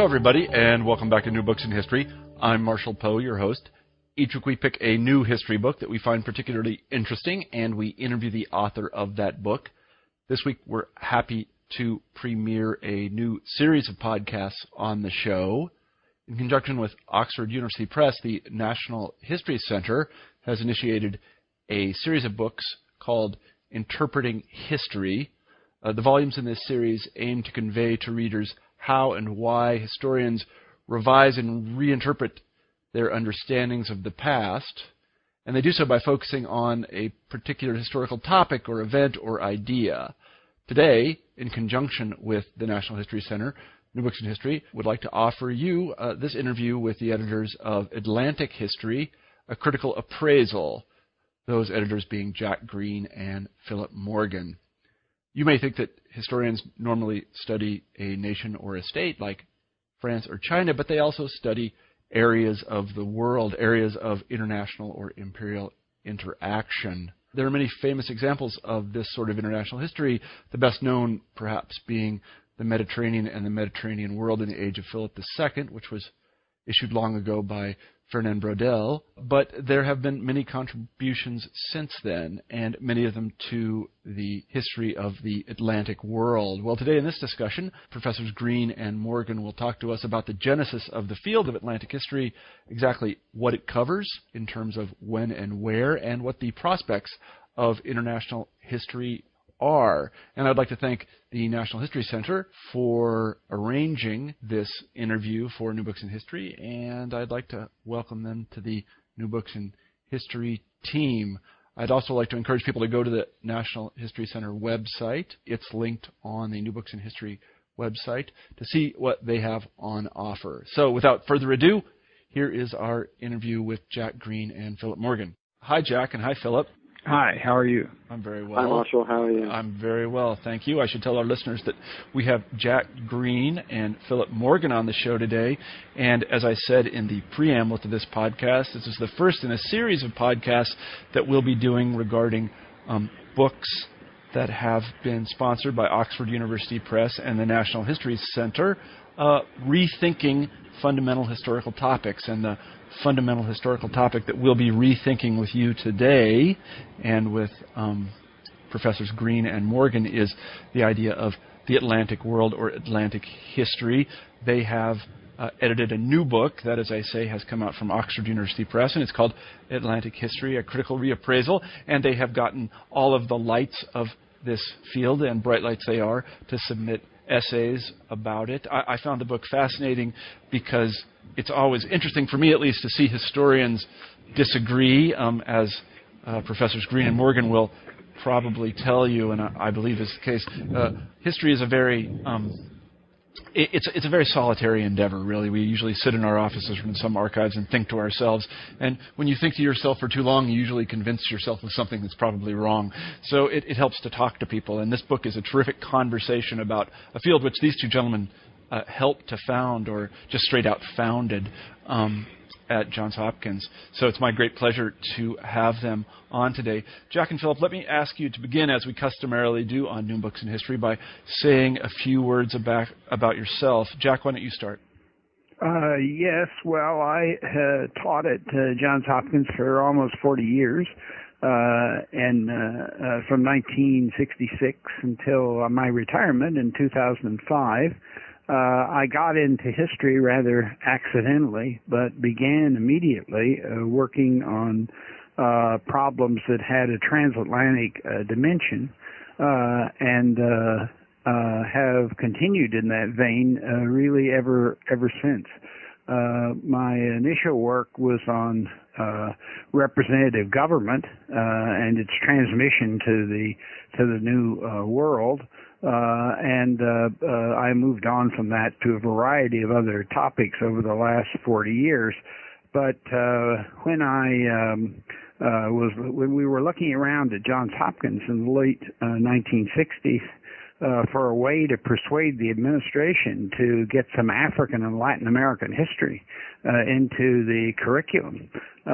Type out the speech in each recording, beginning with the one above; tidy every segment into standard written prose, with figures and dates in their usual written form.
everybody, and welcome back to New Books in History. I'm Marshall Poe, your host. Each week we pick a new history book that we find particularly interesting, and we interview the author of that book. This week we're happy to premiere a new series of podcasts on the show. In conjunction with Oxford University Press, the National History Center has initiated a series of books called Interpreting History. The volumes in this series aim to convey to readers how and why historians revise and reinterpret their understandings of the past, and they do so by focusing on a particular historical topic or event or idea. Today, in conjunction with the National History Center, New Books in History would like to offer you this interview with the editors of Atlantic History, A Critical Appraisal, those editors being Jack Green and Philip Morgan. You may think that historians normally study a nation or a state like France or China, but they also study areas of the world, areas of international or imperial interaction. There are many famous examples of this sort of international history, the best known perhaps being the Mediterranean and the Mediterranean world in the age of Philip II, which was issued long ago by Fernand Braudel, but there have been many contributions since then, and many of them to the history of the Atlantic world. Well, today in this discussion, Professors Green and Morgan will talk to us about the genesis of the field of Atlantic history, exactly what it covers in terms of when and where, and what the prospects of international history are. And I'd like to thank the National History Center for arranging this interview for New Books in History, and I'd like to welcome them to the New Books in History team. I'd also like to encourage people to go to the National History Center website. It's linked on the New Books in History website to see what they have on offer. So without further ado, here is our interview with Jack Green and Philip Morgan. Hi, Jack, and hi, Philip. Hi, how are you? I'm very well. Hi, Marshall. How are you? I'm very well, thank you. I should tell our listeners that we have Jack Green and Philip Morgan on the show today. And as I said in the preamble to this podcast, this is the first in a series of podcasts that we'll be doing regarding books that have been sponsored by Oxford University Press and the National History Center, rethinking fundamental historical topics. And the fundamental historical topic that we'll be rethinking with you today and with Professors Green and Morgan is the idea of the Atlantic world or Atlantic history. They have edited a new book that, as I say, has come out from Oxford University Press, and it's called Atlantic History, A Critical Reappraisal, and they have gotten all of the lights of this field, and bright lights they are, to submit essays about it. I found the book fascinating because it's always interesting, for me at least, to see historians disagree, as Professors Green and Morgan will probably tell you, and I believe is the case. History is a very it's a very solitary endeavor, really. We usually sit in our offices or in some archives and think to ourselves. And when you think to yourself for too long, you usually convince yourself of something that's probably wrong. So it helps to talk to people. And this book is a terrific conversation about a field which these two gentlemen helped to found, or just straight out founded, at Johns Hopkins. So it's my great pleasure to have them on today. Jack and Philip, let me ask you to begin, as we customarily do on New Books in History, by saying a few words about yourself. Jack, why don't you start? Yes, well, I taught at Johns Hopkins for almost 40 years, and from 1966 until my retirement in 2005. I got into history rather accidentally, but began immediately working on problems that had a transatlantic dimension, and have continued in that vein really ever since. My initial work was on representative government and its transmission to the new world. And I moved on from that to a variety of other topics over the last 40 years. But when when we were looking around at Johns Hopkins in the late 1960s for a way to persuade the administration to get some African and Latin American history into the curriculum,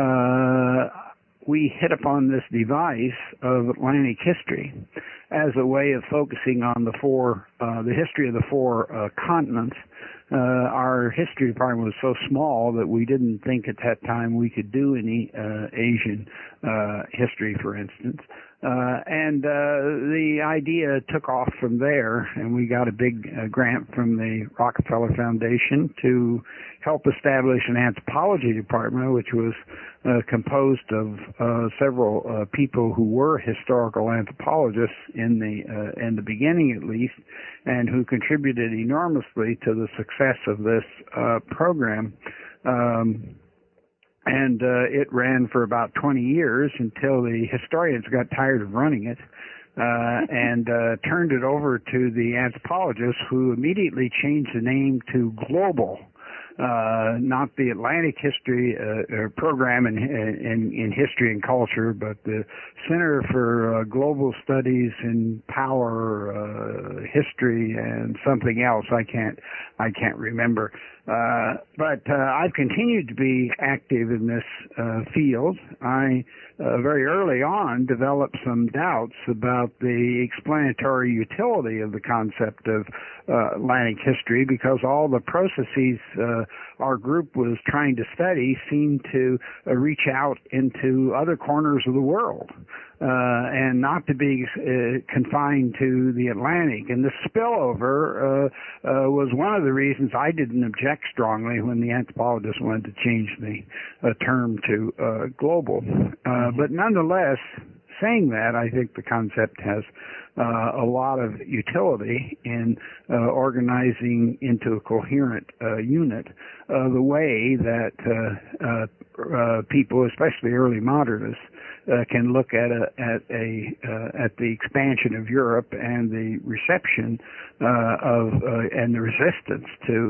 we hit upon this device of Atlantic history as a way of focusing on the history of the four continents our history department was so small that we didn't think at that time we could do any Asian history, for instance. And the idea took off from there, and we got a big grant from the Rockefeller Foundation to help establish an anthropology department, which was composed of several people who were historical anthropologists in the beginning, at least, and who contributed enormously to the success of this program. And it ran for about 20 years until the historians got tired of running it and turned it over to the anthropologists, who immediately changed the name to Global, not the Atlantic History program in History and Culture, but the Center for Global Studies in Power, History, and something else. I can't remember. But I've continued to be active in this field. I very early on developed some doubts about the explanatory utility of the concept of Atlantic history, because all the processes our group was trying to study seemed to reach out into other corners of the world and not to be confined to the Atlantic. And the spillover was one of the reasons I didn't object strongly when the anthropologists wanted to change the term to global. But nonetheless, saying that, I think the concept has a lot of utility in organizing into a coherent unit the way that people, especially early modernists, can look at the expansion of Europe and the reception and the resistance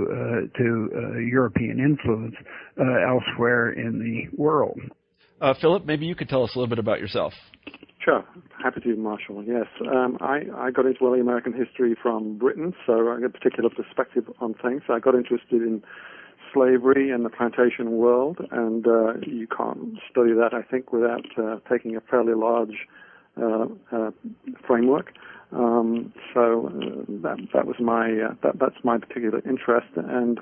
to European influence elsewhere in the world. Philip, maybe you could tell us a little bit about yourself. Sure. Happy to, Marshall. Yes. I got into early American history from Britain, so I get a particular perspective on things. I got interested in slavery and the plantation world, and you can't study that, I think, without taking a fairly large framework. So that was that's my particular interest, and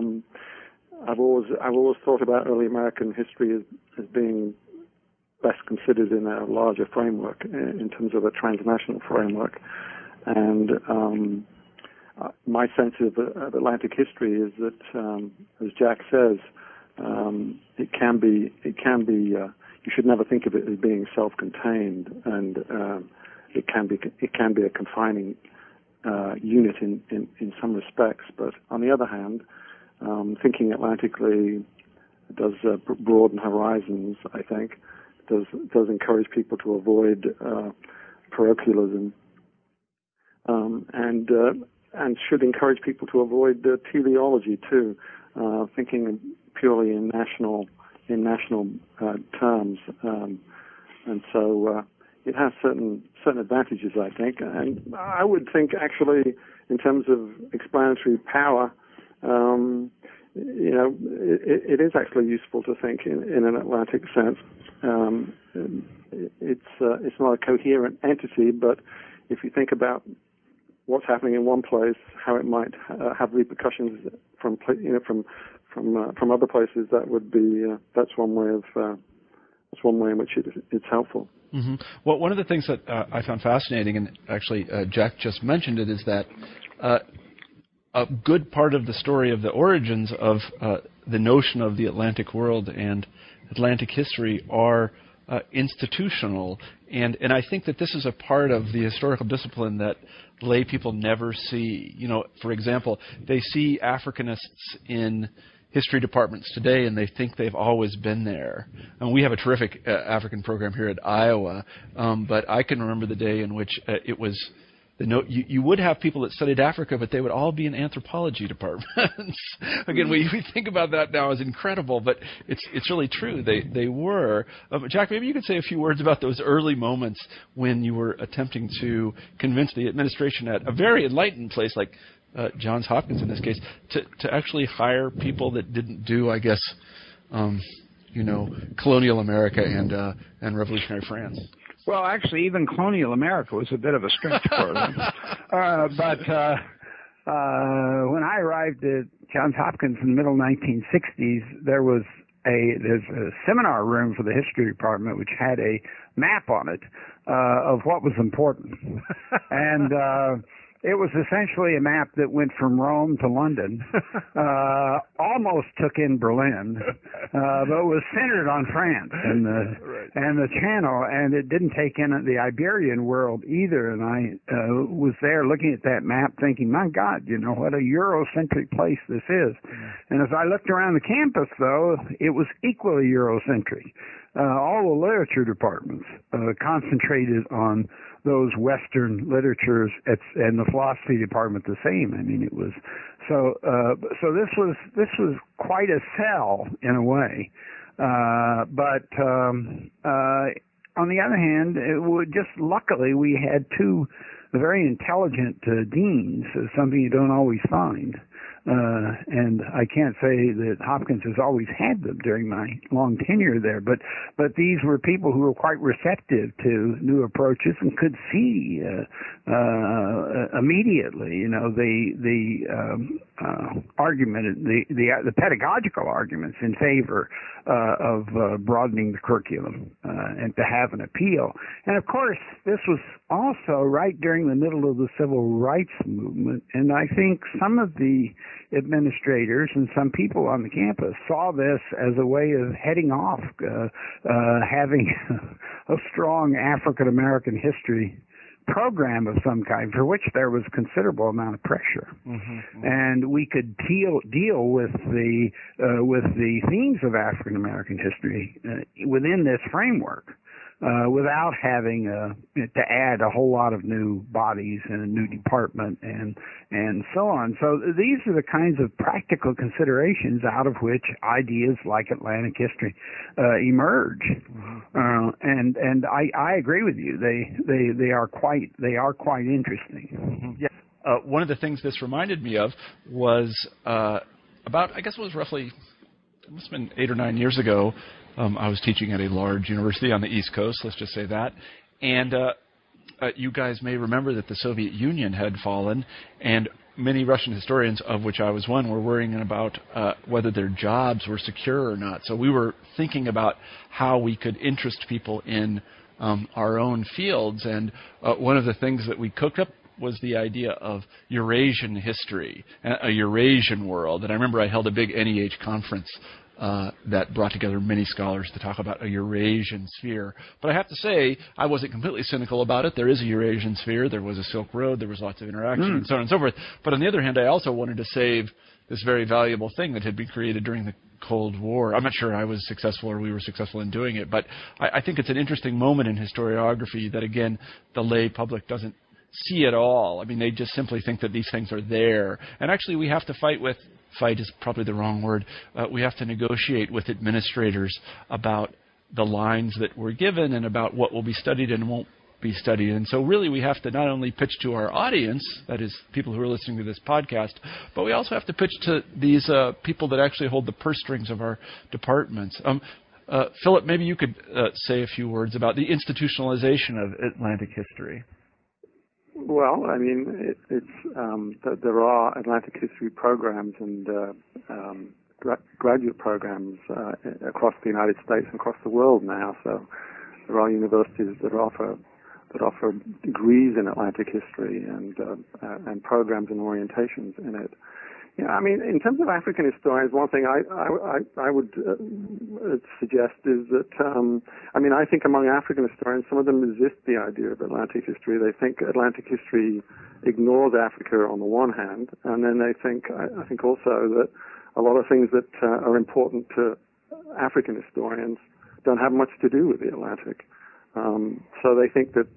I've always thought about early American history as being best considered in a larger framework, in terms of a transnational framework. And my sense of Atlantic history is that, as Jack says, it can be. You should never think of it as being self-contained, and it can be a confining unit in some respects. But on the other hand, thinking Atlantically does broaden horizons, I think. Does encourage people to avoid parochialism, and should encourage people to avoid teleology too, thinking purely in national terms, and so it has certain advantages, I think. And I would think, actually, in terms of explanatory power, it is actually useful to think in an Atlantic sense. It's not a coherent entity, but if you think about what's happening in one place, how it might have repercussions from other places, that would be that's one way in which it's helpful. Mm-hmm. Well, one of the things that I found fascinating, and actually Jack just mentioned it, is that a good part of the story of the origins of the notion of the Atlantic world and Atlantic history are institutional, and I think that this is a part of the historical discipline that lay people never see. For example, they see Africanists in history departments today, and they think they've always been there. And we have a terrific African program here at Iowa, but I can remember the day in which it was. You would have people that studied Africa, but they would all be in anthropology departments. Again, we think about that now as incredible, but it's really true. They were. Jack, maybe you could say a few words about those early moments when you were attempting to convince the administration at a very enlightened place like Johns Hopkins in this case to actually hire people that didn't do, I guess, colonial America and revolutionary France. Well, actually, even colonial America was a bit of a stretch for them. when I arrived at Johns Hopkins in the middle 1960s, there's a seminar room for the history department which had a map on it of what was important, and it was essentially a map that went from Rome to London, almost took in Berlin, but was centered on France and the Channel, and it didn't take in the Iberian world either. And I was there looking at that map thinking, my God, what a Eurocentric place this is. And as I looked around the campus, though, it was equally Eurocentric. All the literature departments concentrated on those Western literatures, and the philosophy department the same. I mean, it was so. So this was quite a sell in a way, but on the other hand, luckily we had two very intelligent deans, something you don't always find. And I can't say that Hopkins has always had them during my long tenure there, but these were people who were quite receptive to new approaches and could see immediately, the argument, the pedagogical arguments in favor of broadening the curriculum and to have an appeal. And of course, this was also right during the middle of the civil rights movement, and I think some of the administrators and some people on the campus saw this as a way of heading off, having a strong African American history program of some kind, for which there was a considerable amount of pressure, and we could deal with the themes of African American history within this framework. Without having to add a whole lot of new bodies and a new department and so on. So these are the kinds of practical considerations out of which ideas like Atlantic history emerge. And I agree with you. They are quite interesting. Yeah. One of the things this reminded me of was about, I guess it was roughly, it must have been 8 or 9 years ago. I was teaching at a large university on the East Coast, let's just say that. And you guys may remember that the Soviet Union had fallen, and many Russian historians, of which I was one, were worrying about whether their jobs were secure or not. So we were thinking about how we could interest people in our own fields. And one of the things that we cooked up was the idea of Eurasian history, a Eurasian world. And I remember I held a big NEH conference that brought together many scholars to talk about a Eurasian sphere. But I have to say, I wasn't completely cynical about it. There is a Eurasian sphere. There was a Silk Road. There was lots of interaction and so on and so forth. But on the other hand, I also wanted to save this very valuable thing that had been created during the Cold War. I'm not sure I was successful or we were successful in doing it, but I think it's an interesting moment in historiography that, again, the lay public doesn't see at all. I mean, they just simply think that these things are there. And actually, we have to fight is probably the wrong word. We have to negotiate with administrators about the lines that we're given and about what will be studied and won't be studied. And so really we have to not only pitch to our audience, that is people who are listening to this podcast, but we also have to pitch to these people that actually hold the purse strings of our departments. Philip, maybe you could say a few words about the institutionalization of Atlantic history. Well, I mean, there are Atlantic history programs and graduate programs across the United States and across the world now. So there are universities that offer degrees in Atlantic history and programs and orientations in it. Yeah, I mean, in terms of African historians, one thing I would suggest is that, I think among African historians, some of them resist the idea of Atlantic history. They think Atlantic history ignores Africa on the one hand, and then they think, I think also that a lot of things that are important to African historians don't have much to do with the Atlantic. So they think that,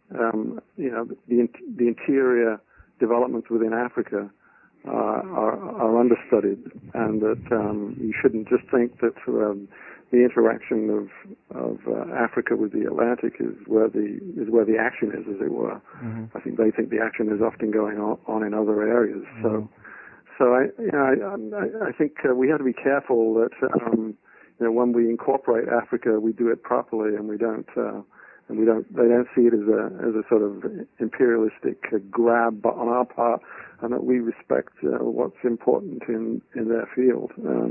the interior developments within Africa are understudied, and that you shouldn't just think that the interaction of Africa with the Atlantic is where the action is, as it were. I think they think the action is often going on in other areas. So I think we have to be careful that when we incorporate Africa, we do it properly, and we don't they don't see it as a sort of imperialistic grab on our part, and that we respect what's important in their field.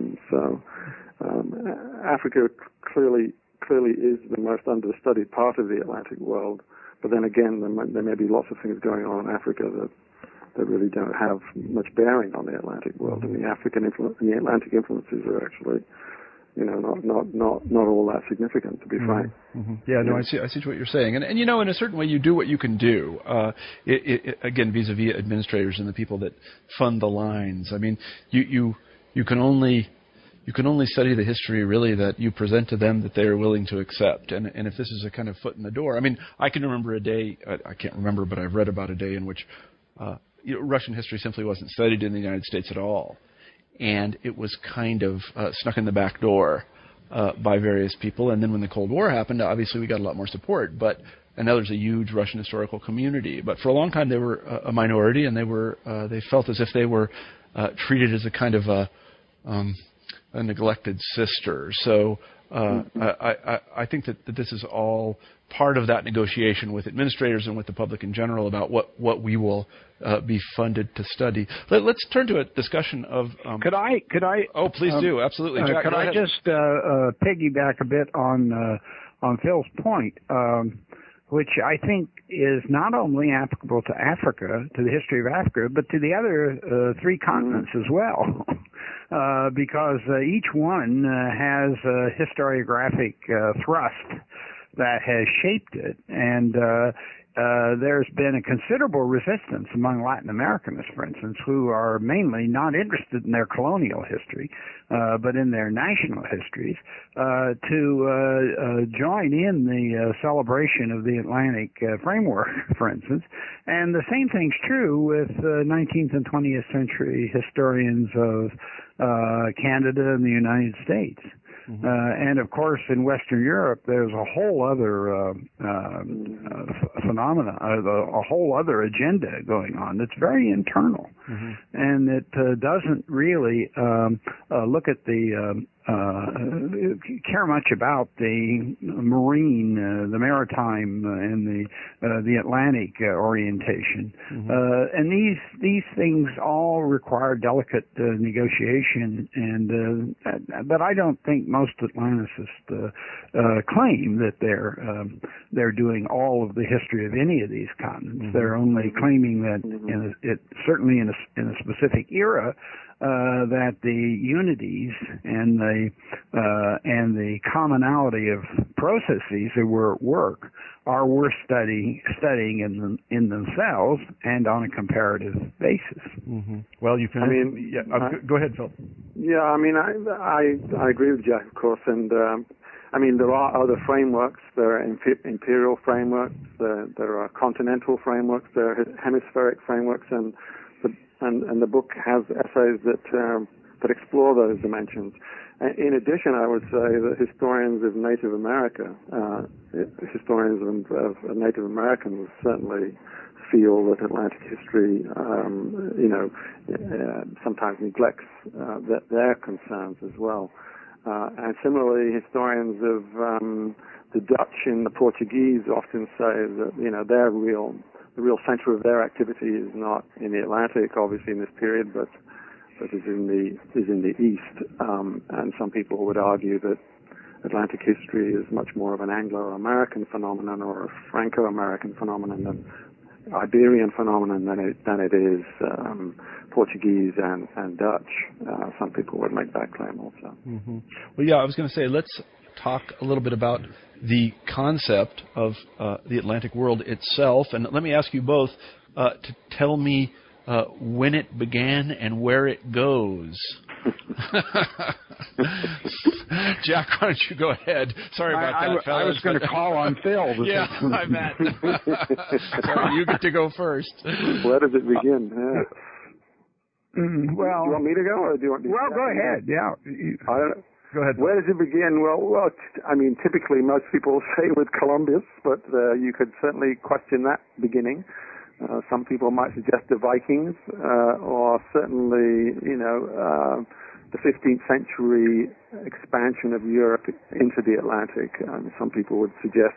Africa clearly is the most understudied part of the Atlantic world. But then again, there may be lots of things going on in Africa that really don't have much bearing on the Atlantic world, and the Atlantic influences are actually, not all that significant, to be frank. Mm-hmm. Yeah, no, I see what you're saying, and in a certain way, you do what you can do. Again, vis-a-vis administrators and the people that fund the lines. I mean, you can only study the history really that you present to them that they are willing to accept. And if this is a kind of foot in the door, I mean, I can remember a day, I can't remember, but I've read about a day in which Russian history simply wasn't studied in the United States at all. And it was kind of snuck in the back door by various people. And then when the Cold War happened, obviously we got a lot more support. And now there's a huge Russian historical community. But for a long time they were a minority, and they felt as if they were treated as a kind of a neglected sister. So I think that this is all part of that negotiation with administrators and with the public in general about what we will be funded to study. Let's turn to a discussion of. Could I? Oh, please do. Absolutely, Jack. Could I just piggyback a bit on Phil's point, which I think is not only applicable to Africa, to the history of Africa, but to the other three continents as well. Because each one has a historiographic thrust that has shaped it, and there's been a considerable resistance among Latin Americans, for instance, who are mainly not interested in their colonial history, but in their national histories, to join in the celebration of the Atlantic framework, for instance. And the same thing's true with 19th and 20th century historians of Canada and the United States. Mm-hmm. And of course, in Western Europe, there's a whole other phenomena, a whole other agenda going on that's very internal, mm-hmm. and it doesn't really look at the care much about the marine, the maritime, and the Atlantic orientation. Mm-hmm. And these things all require delicate negotiation, and but I don't think most Atlanticists claim that they're doing all of the history of any of these continents. Mm-hmm. They're only claiming that certainly in a specific era, that the unities and the commonality of processes that were at work are worth studying in themselves and on a comparative basis. Mm-hmm. Well, you can. Go ahead, Phil. Yeah, I mean, I agree with Jack, of course, and there are other frameworks. There are imperial frameworks. There are continental frameworks. There are hemispheric frameworks, and the book has essays that explore those dimensions. In addition, I would say that historians of Native America, historians of Native Americans certainly feel that Atlantic history, sometimes neglects their concerns as well. And similarly, historians of the Dutch and the Portuguese often say that the real center of their activity is not in the Atlantic, obviously in this period, but is in the East. And some people would argue that Atlantic history is much more of an Anglo-American phenomenon or a Franco-American phenomenon than Iberian phenomenon than it is Portuguese and Dutch. Some people would make that claim also. Mm-hmm. Well, yeah, I was going to say, let's talk a little bit about the concept of the Atlantic world itself. And let me ask you both to tell me when it began and where it goes. Jack, why don't you go ahead? Sorry about that, fellas. I was going to call on Phil. Yeah, I bet. Sorry, you get to go first. Where does it begin? Yeah. Well, do you want me to go, or do you want? Well, go ahead. Yeah. I don't know. Go ahead. Where does it begin? Well, I mean, typically most people say with Columbus, but you could certainly question that beginning. Some people might suggest the Vikings, or certainly, the 15th century expansion of Europe into the Atlantic. Some people would suggest,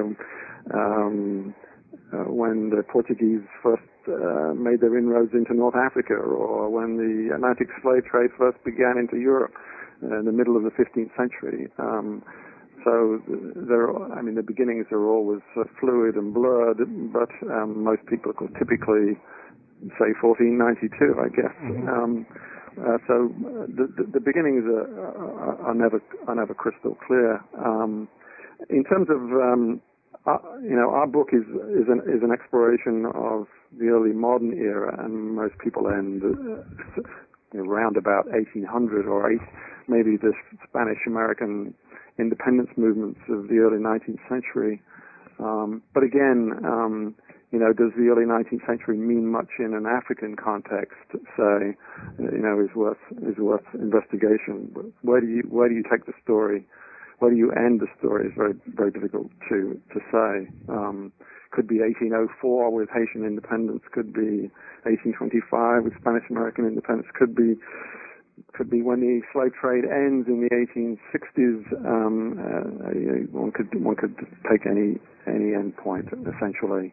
when the Portuguese first made their inroads into North Africa, or when the Atlantic slave trade first began into Europe in the middle of the 15th century. So the beginnings are always fluid and blurred, but most people could typically say 1492, I guess. Mm-hmm. So the beginnings are never crystal clear. In terms of our book is an exploration of the early modern era, and most people end around about 1800 or maybe the Spanish-American independence movements of the early 19th century. But again, does the early 19th century mean much in an African context? Say, is worth investigation. But where do you take the story? Where do you end the story? Is very, very difficult to say. Could be 1804 with Haitian independence. Could be 1825 with Spanish-American independence. Could be when the slave trade ends in the 1860s. One could take any end point essentially.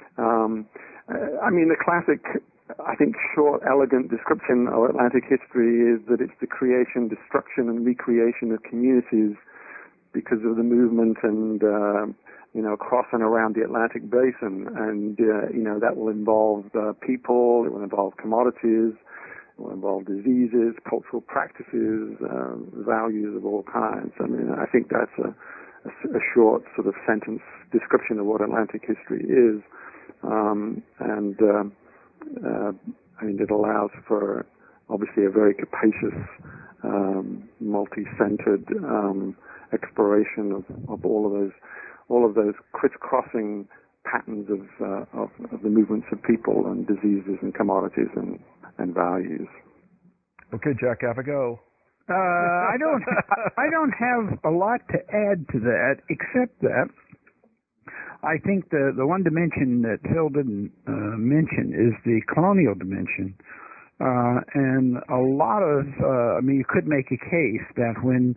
The classic, I think, short, elegant description of Atlantic history is that it's the creation, destruction, and recreation of communities because of the movement and across and around the Atlantic basin, and that will involve people, it will involve commodities, it will involve diseases, cultural practices, values of all kinds. I think that's a short sort of sentence description of what Atlantic history is, it allows for obviously a very capacious, multi-centered exploration of all of those crisscrossing patterns of the movements of people and diseases and commodities and values. Okay, Jack, have a go. I don't have a lot to add to that, except that I think the one dimension that Phil didn't mention is the colonial dimension. And a lot of, you could make a case that when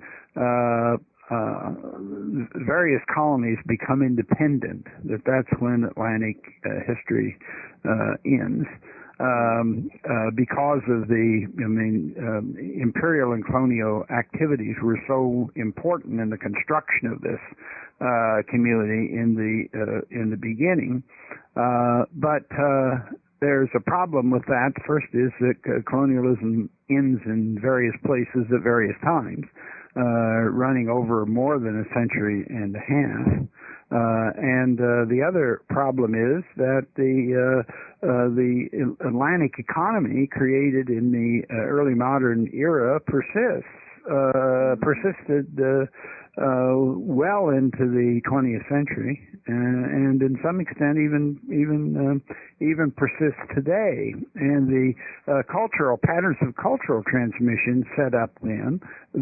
various colonies become independent, that's when Atlantic history ends. Because of the, imperial and colonial activities were so important in the construction of this community in the beginning. But there's a problem with that. First is that colonialism ends in various places at various times, running over more than a century and a half. And the other problem is that the Atlantic economy created in the early modern era persisted well into the 20th century, and in some extent even persists today. And the cultural patterns of cultural transmission set up then,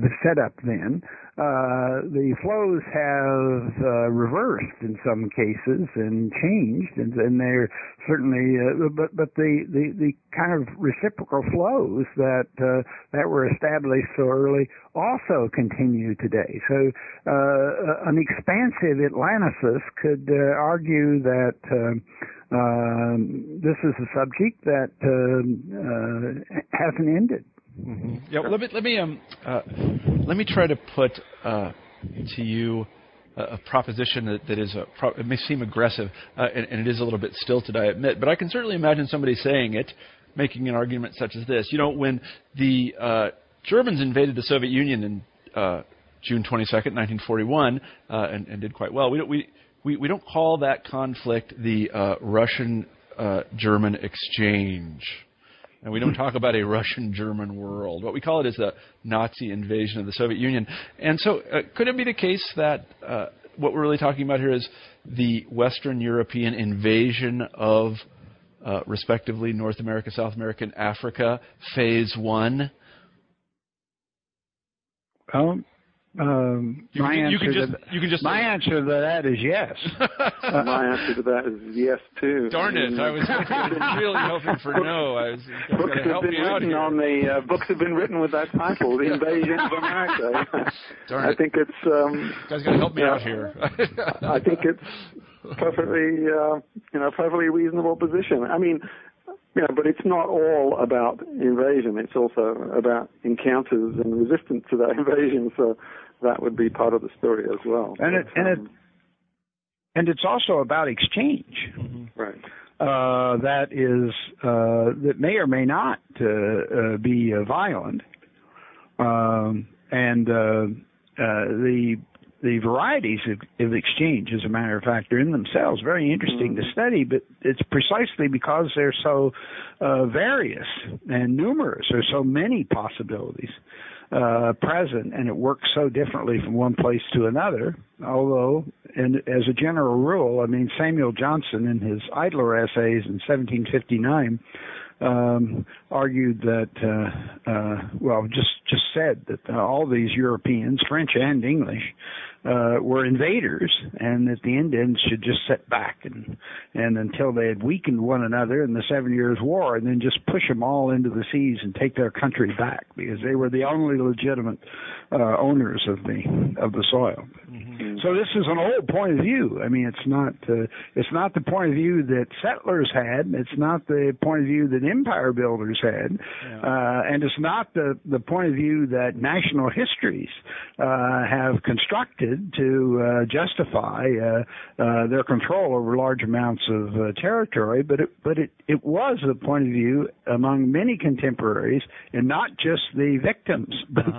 the flows have reversed in some cases and changed, and they're certainly, but the kind of reciprocal flows that were established so early also continue today. So an expansive Atlanticist could argue that this is a subject that hasn't ended. Mm-hmm. Yeah, well, let me try to put to you a proposition that is it may seem aggressive, and it is a little bit stilted, I admit, but I can certainly imagine somebody saying it, making an argument such as this. When the Germans invaded the Soviet Union in June 22nd, 1941, and did quite well, we don't call that conflict the Russian-German exchange. And we don't talk about a Russian-German world. What we call it is the Nazi invasion of the Soviet Union. And so could it be the case that what we're really talking about here is the Western European invasion of, respectively, North America, South America, and Africa, Phase 1? My answer to that is yes. My answer to that is yes too. Darn it! I was really hoping for no. Books have been written on the books have been written with that title, "The Invasion of America." Darn it! I think it's. You guys got to help me out here. I think it's perfectly, perfectly reasonable position. I mean. But it's not all about invasion. It's also about encounters and resistance to that invasion. So that would be part of the story as well. And it's also about exchange. Mm-hmm. Right. That may or may not be violent. The varieties of exchange, as a matter of fact, are in themselves very interesting to study, but it's precisely because they're so various and numerous. There's so many possibilities present, and it works so differently from one place to another. Although, and as a general rule, I mean, Samuel Johnson, in his Idler essays in 1759, argued that, just said that all these Europeans, French and English, were invaders, and that the Indians should just sit back and until they had weakened one another in the 7 Years' War, and then just push them all into the seas and take their country back, because they were the only legitimate owners of the soil. Mm-hmm. So this is an old point of view. I mean, it's not the point of view that settlers had. It's not the point of view that empire builders had, and it's not the point of view that national histories have constructed to justify their control over large amounts of territory. But it was the point of view among many contemporaries, and not just the victims,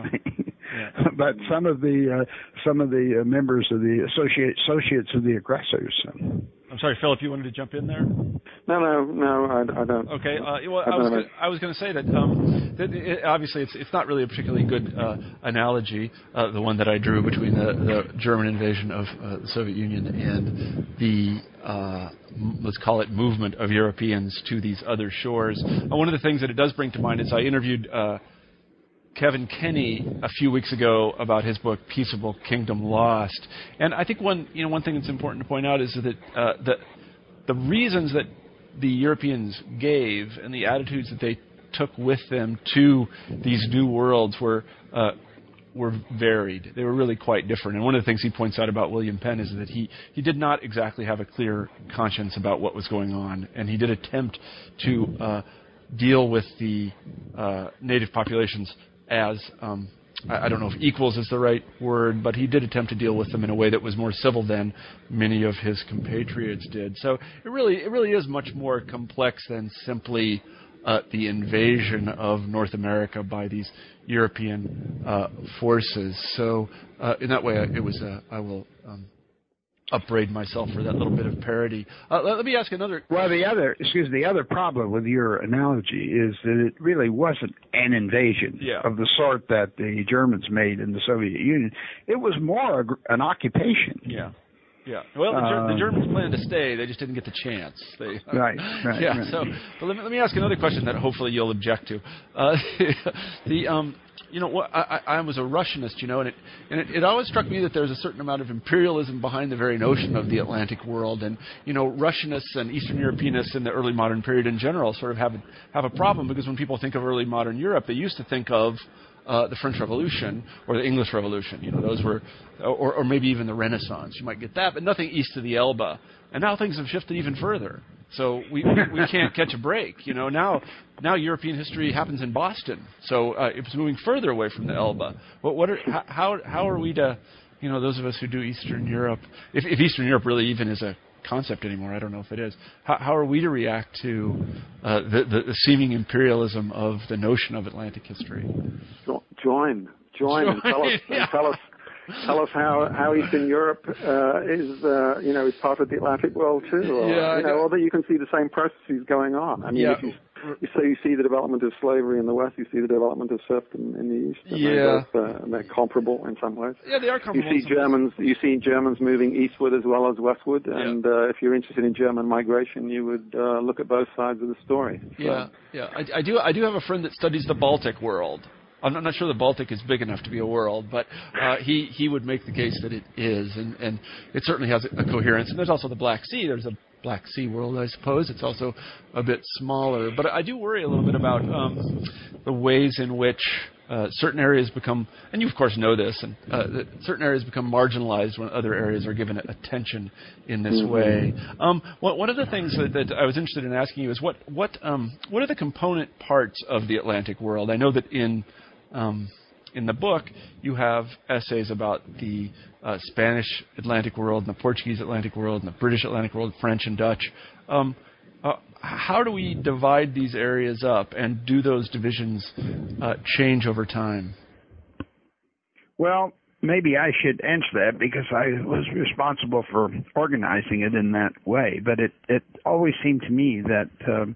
but some of the members of the associates of the aggressors. I'm sorry, Philip, you wanted to jump in there? No, I don't. Okay. I was going to say that, obviously it's not really a particularly good analogy, the one that I drew between the German invasion of the Soviet Union and the let's call it movement of Europeans to these other shores. One of the things that it does bring to mind is I interviewed Kevin Kenny a few weeks ago about his book Peaceable Kingdom Lost, and I think one thing that's important to point out is that the reasons that the Europeans gave and the attitudes that they took with them to these new worlds were varied. They were really quite different. And one of the things he points out about William Penn is that he did not exactly have a clear conscience about what was going on, and he did attempt to deal with the native populations as, I don't know if equals is the right word, but he did attempt to deal with them in a way that was more civil than many of his compatriots did. So it really is much more complex than simply the invasion of North America by these European forces. So in that way, I will upbraid myself for that little bit of parody. Let me ask another. Well, the other problem with your analogy is that it really wasn't an invasion of the sort that the Germans made in the Soviet Union. It was more an occupation. Yeah. Well, the Germans planned to stay; they just didn't get the chance. Right. Yeah. Right. So, but let me ask another question that hopefully you'll object to. I was a Russianist, and it always struck me that there's a certain amount of imperialism behind the very notion of the Atlantic world, and Russianists and Eastern Europeanists in the early modern period in general sort of have a problem, because when people think of early modern Europe, they used to think of the French Revolution or the English Revolution. Those were, or maybe even the Renaissance. You might get that, but nothing east of the Elbe. And now things have shifted even further. So we can't catch a break. Now European history happens in Boston. So it's moving further away from the Elbe. How are we to, those of us who do Eastern Europe, if Eastern Europe really even is a concept anymore, I don't know if it is. How are we to react to the seeming imperialism of the notion of Atlantic history? Join and tell us how Eastern Europe is part of the Atlantic world too, or that you can see the same processes going on. I mean, you see the development of slavery in the West, you see the development of serfdom in the East. And they're comparable in some ways. Yeah, they are comparable. You see Germans moving eastward as well as westward, and if you're interested in German migration, you would look at both sides of the story. So. I do have a friend that studies the Baltic world. I'm not sure the Baltic is big enough to be a world, but he would make the case that it is, and it certainly has a coherence. And there's also the Black Sea. There's a Black Sea world, I suppose. It's also a bit smaller. But I do worry a little bit about the ways in which certain areas become, and you of course know this, and certain areas become marginalized when other areas are given attention in this way. One of the things that I was interested in asking you is what are the component parts of the Atlantic world? I know that in the book you have essays about the Spanish Atlantic world and the Portuguese Atlantic world and the British Atlantic world, French and Dutch. How do we divide these areas up, and do those divisions change over time? Well, maybe I should answer that because I was responsible for organizing it in that way. But it always seemed to me that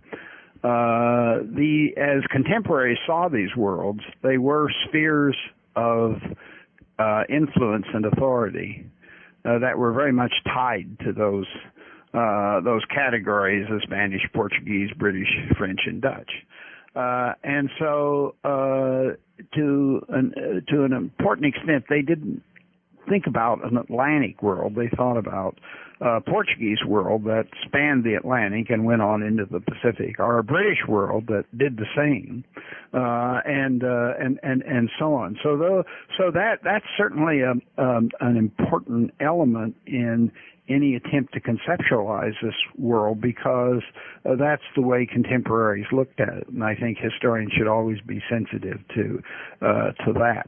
as contemporaries saw these worlds, they were spheres of influence and authority that were very much tied to those categories of Spanish, Portuguese, British, French, and Dutch. And so to an important extent, they didn't think about an Atlantic world. They thought about a Portuguese world that spanned the Atlantic and went on into the Pacific, or a British world that did the same, and so on. So that's certainly an important element in any attempt to conceptualize this world, because that's the way contemporaries looked at it, and I think historians should always be sensitive to that.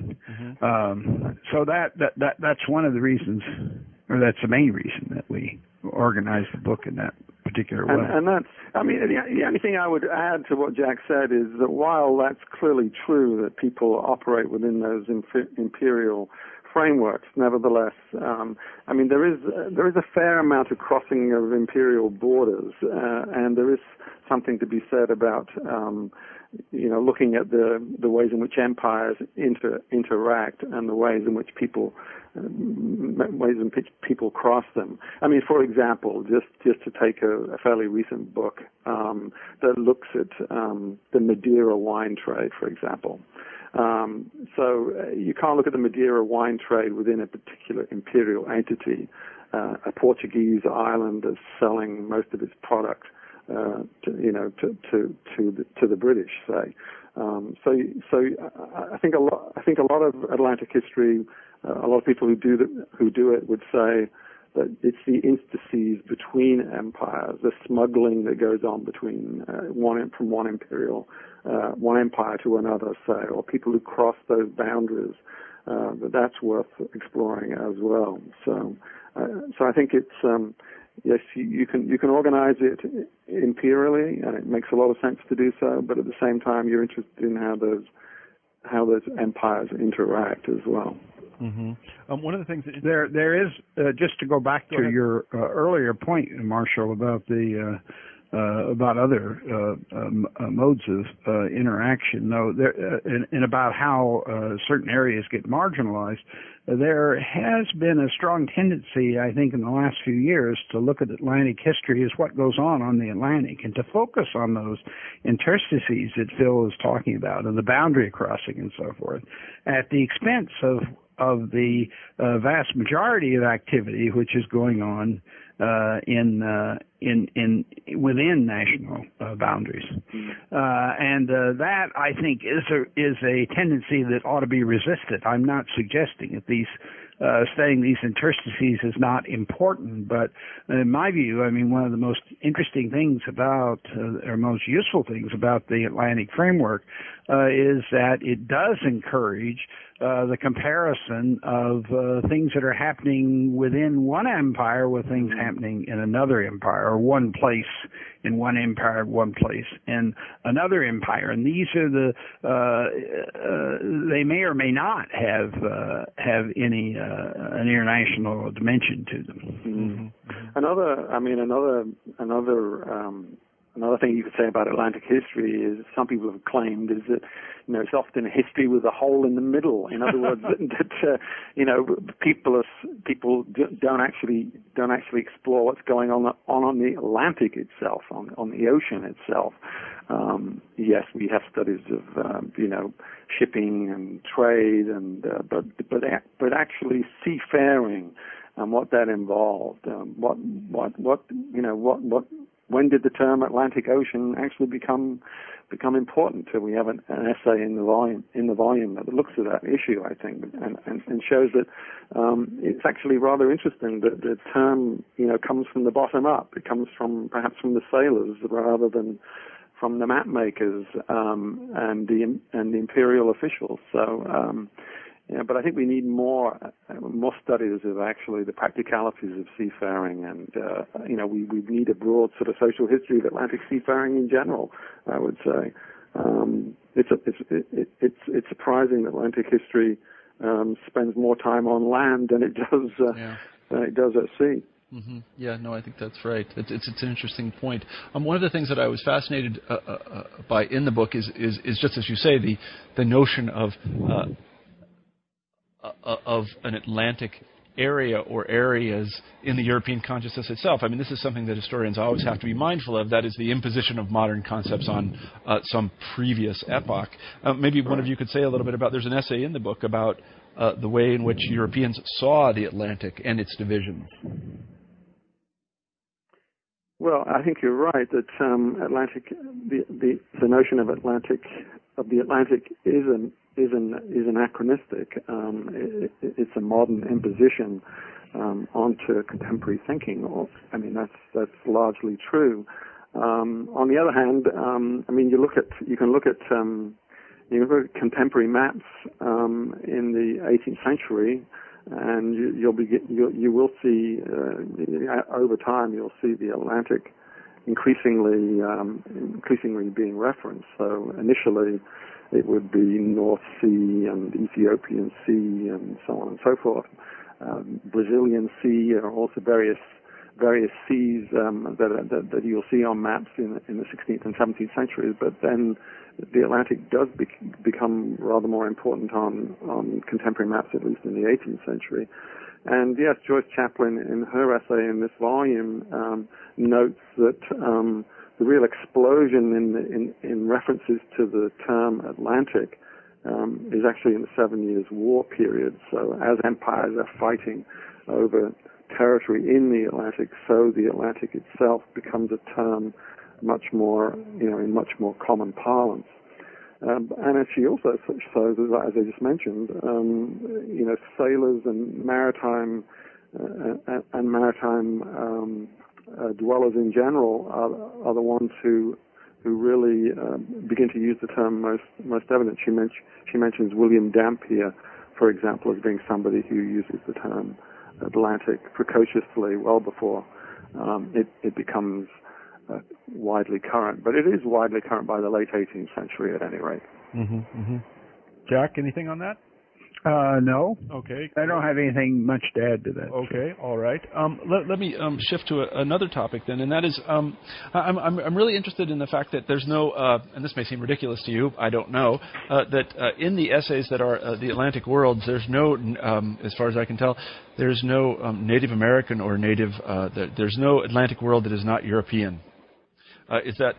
So that's one of the reasons, or that's the main reason that we organized the book in that particular way. And that's, I mean, the only thing I would add to what Jack said is that while that's clearly true that people operate within those imperial frameworks, nevertheless, I mean, there is a fair amount of crossing of imperial borders, and there is something to be said about looking at the ways in which empires interact and the ways in which people cross them. I mean, for example, just to take a fairly recent book that looks at the Madeira wine trade, for example. So you can't look at the Madeira wine trade within a particular imperial entity. A Portuguese island is selling most of its product to the British, say. So I think a lot of Atlantic history, a lot of people who do it would say that it's the interstices between empires, the smuggling that goes on between from one empire to another, say, or people who cross those boundaries. That's worth exploring as well. So I think it's yes, you can organize it imperially, and it makes a lot of sense to do so. But at the same time, you're interested in how those empires interact as well. One of the things that there is just to go back to your earlier point, Marshall, about the about other modes of interaction. No, and about how certain areas get marginalized. There has been a strong tendency, I think, in the last few years to look at Atlantic history as what goes on the Atlantic, and to focus on those interstices that Phil was talking about, and the boundary crossing and so forth, at the expense of the vast majority of activity which is going on within national boundaries, and that I think is a tendency that ought to be resisted. I'm not suggesting that studying these interstices is not important, but in my view, I mean, one of the most interesting things about, or most useful things about the Atlantic framework is that it does encourage the comparison of things that are happening within one empire with things happening in another empire, or one place in one empire, one place in another empire. And these are they may or may not have any an international dimension to them. Another another thing you could say about Atlantic history is some people have claimed is that, it's often a history with a hole in the middle. In other words, people don't actually explore what's going on the Atlantic itself, on the ocean itself. Yes, we have studies of shipping and trade, and but actually seafaring and what that involved. When did the term Atlantic Ocean actually become important? So we have an essay in the volume that looks at that issue, I think, and shows that it's actually rather interesting that the term comes from the bottom up. It comes perhaps from the sailors rather than from the map makers and the imperial officials. So. But I think we need more studies of actually the practicalities of seafaring, and we need a broad sort of social history of Atlantic seafaring in general. I would say it's surprising that Atlantic history spends more time on land than it does at sea. Mm-hmm. Yeah, no, I think that's right. It's an interesting point. One of the things that I was fascinated by in the book is just as you say, the notion of an Atlantic area or areas in the European consciousness itself. I mean, this is something that historians always have to be mindful of. That is the imposition of modern concepts on some previous epoch. Maybe one of you could say a little bit about, there's an essay in the book about the way in which Europeans saw the Atlantic and its divisions. Well, I think you're right that Atlantic, the notion of the Atlantic is anachronistic. It's a modern imposition onto contemporary thinking. That's largely true. On the other hand, you can look at contemporary maps in the 18th century, and you will see over time you'll see the Atlantic increasingly being referenced. So initially, it would be North Sea and Ethiopian Sea and so on and so forth. Brazilian Sea are also various seas that you'll see on maps in the 16th and 17th centuries. But then the Atlantic does become rather more important on contemporary maps, at least in the 18th century. And yes, Joyce Chaplin, in her essay in this volume, notes that the real explosion in references to the term Atlantic is actually in the 7 Years' War period. So as empires are fighting over territory in the Atlantic, so the Atlantic itself becomes a term much more, in much more common parlance. And as she also shows, as I just mentioned, sailors and maritime dwellers in general are the ones who really begin to use the term most evident. She mentions William Dampier, for example, as being somebody who uses the term Atlantic precociously, well before it becomes widely current. But it is widely current by the late 18th century, at any rate. Mm-hmm, mm-hmm. Jack, anything on that? No. Okay. I don't have anything much to add to that. Okay. All right. Let me shift to another topic then, and that is I'm really interested in the fact that there's no, and this may seem ridiculous to you, I don't know, that in the essays that are the Atlantic worlds, there's no, as far as I can tell, there's no Native American or Native, there's no Atlantic world that is not European. Is that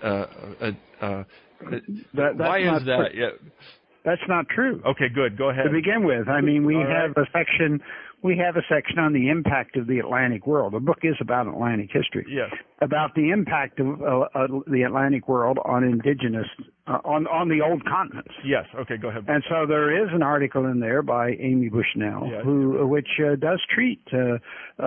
why is that? Yeah. That's not true. Okay, good. Go ahead. To begin with, we have a section. We have a section on the impact of the Atlantic world. The book is about Atlantic history. Yes. About the impact of the Atlantic world on indigenous on the old continents. Yes. Okay. Go ahead. And so there is an article in there by Amy Bushnell, yes, which does treat in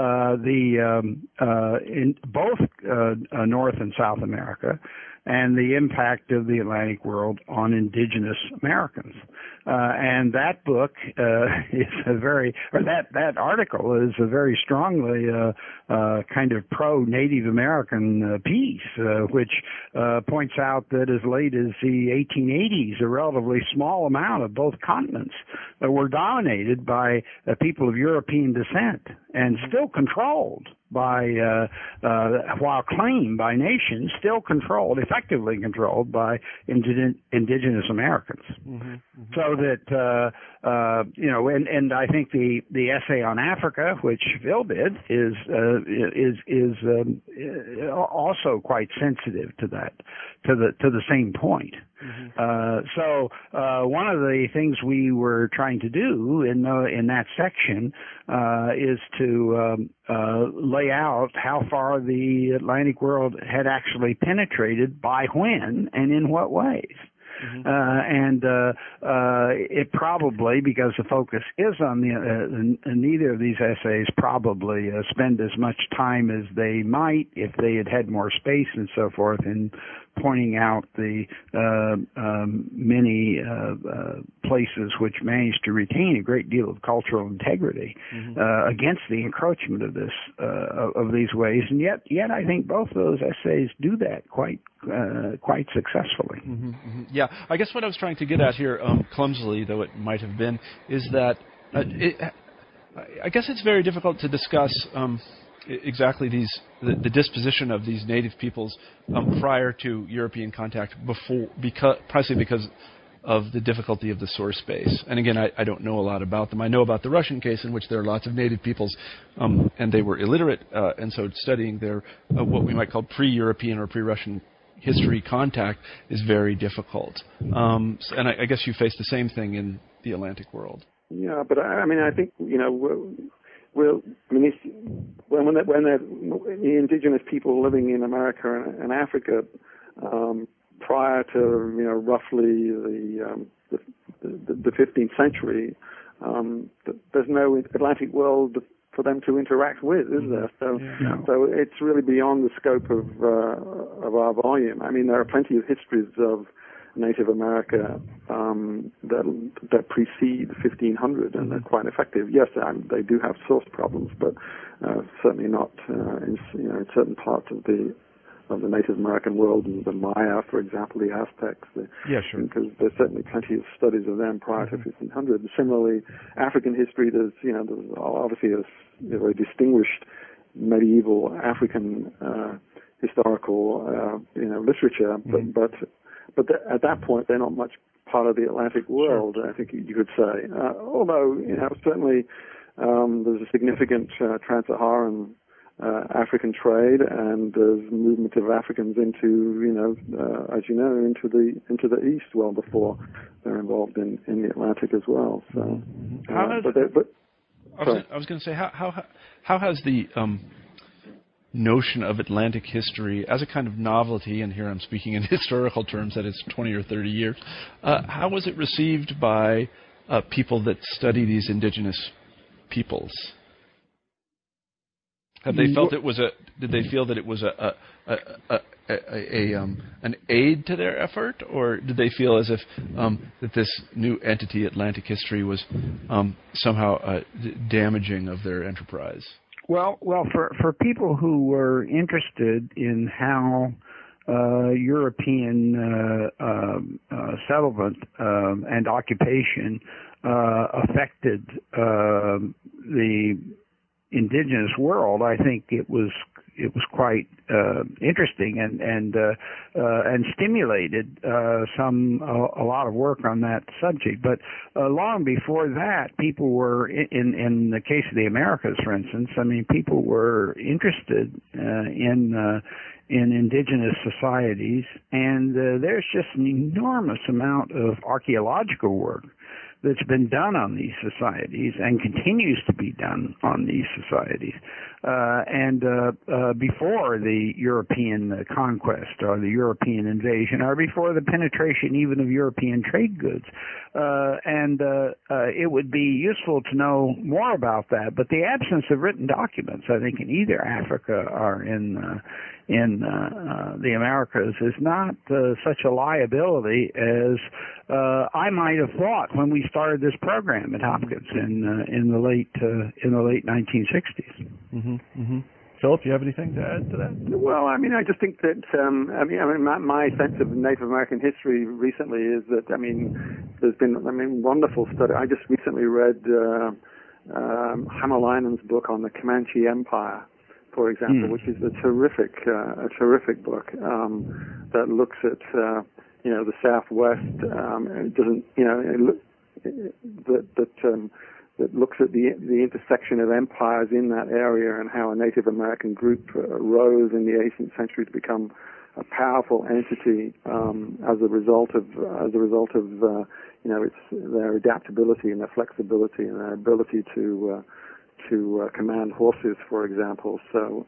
both North and South America, and the impact of the Atlantic world on indigenous Americans. And that book is that article is a very strongly kind of pro-Native American piece, which points out that as late as the 1880s, a relatively small amount of both continents were dominated by people of European descent and still controlled while claimed by nations, still effectively controlled by indigenous Americans. Mm-hmm, mm-hmm. So that, and I think the essay on Africa, which Phil did, is also quite sensitive to that, to the same point. Mm-hmm. So one of the things we were trying to do in that section is to lay out how far the Atlantic world had actually penetrated, by when, and in what ways. Mm-hmm. It probably, because the focus is on neither of these essays probably spend as much time as they might if they had more space and so forth in pointing out the many places which managed to retain a great deal of cultural integrity against the encroachment of these ways, and yet I think both of those essays do that quite successfully. Mm-hmm, mm-hmm. Yeah, I guess what I was trying to get at here, clumsily though it might have been, is that I guess it's very difficult to discuss exactly the disposition of these native peoples prior to European contact, precisely because of the difficulty of the source space. And again, I don't know a lot about them. I know about the Russian case, in which there are lots of native peoples, and they were illiterate, and so studying their what we might call pre-European or pre-Russian history contact is very difficult. And I guess you face the same thing in the Atlantic world. Yeah, but I mean, I think, when the indigenous people living in America and Africa prior to roughly the 15th century, there's no Atlantic world for them to interact with, is there? So it's really beyond the scope of our volume. I mean, there are plenty of histories of Native America that precede 1500, and they're quite effective. Yes, they do have source problems, but certainly not in certain parts of the Native American world, and the Maya, for example, the Aztecs. Because there's certainly plenty of studies of them prior to 1500. And similarly, African history, there's obviously a very distinguished medieval African historical literature, but at that point they're not much part of the Atlantic world. I think you could say. Although certainly there's a significant trans-Saharan African trade, and there's movement of Africans into the east well before they're involved in the Atlantic as well. So, I was going to say, how has the notion of Atlantic history as a kind of novelty, and here I'm speaking in historical terms, that it's 20 or 30 years, how was it received by people that study these indigenous peoples? Have they felt it was did they feel that it was an aid to their effort, or did they feel as if that this new entity, Atlantic history, was somehow damaging of their enterprise? Well, for people who were interested in how European settlement and occupation affected the indigenous world, I think it was quite interesting and stimulated a lot of work on that subject. But long before that, people were in the case of the Americas, for instance. I mean, people were interested in indigenous societies, and there's just an enormous amount of archaeological work that's been done on these societies and continues to be done on these societies. Before the European conquest or the European invasion, or before the penetration even of European trade goods. It would be useful to know more about that. But the absence of written documents, I think, in either Africa or in the Americas is not such a liability as I might have thought when we started this program at Hopkins in the late 1960s. Mm-hmm, mm-hmm. Philip, do you have anything to add to that? Well, I mean, I just think that my sense of Native American history recently is that there's been wonderful study. I just recently read Hamalainen's book on the Comanche Empire, for example, which is a terrific book that looks at the Southwest. It doesn't that looks at the intersection of empires in that area and how a Native American group rose in the 18th century to become a powerful entity as a result of their adaptability and their flexibility and their ability to command horses, for example. So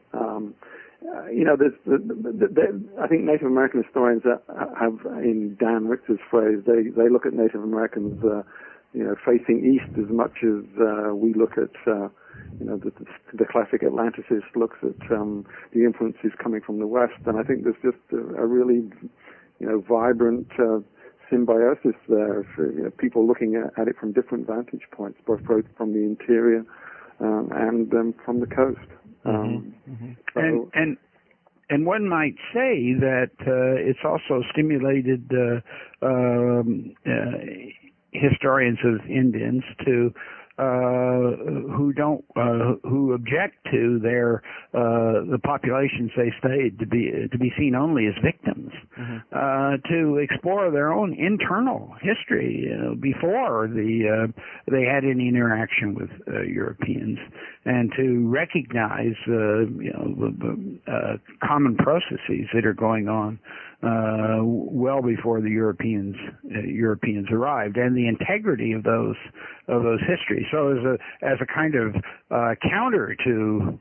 I think Native American historians have, in Dan Richter's phrase, they look at Native Americans facing east as much as we look at the classic Atlanticist looks at the influences coming from the west. And I think there's just a really vibrant symbiosis there. People looking at it from different vantage points, both from the interior and from the coast. And one might say that it's also stimulated historians of Indians to who object to the populations they studied to be seen only as victims, to explore their own internal history before they had any interaction with Europeans, and to recognize common processes that are going on well before the Europeans arrived, and the integrity of those histories. So as a kind of counter to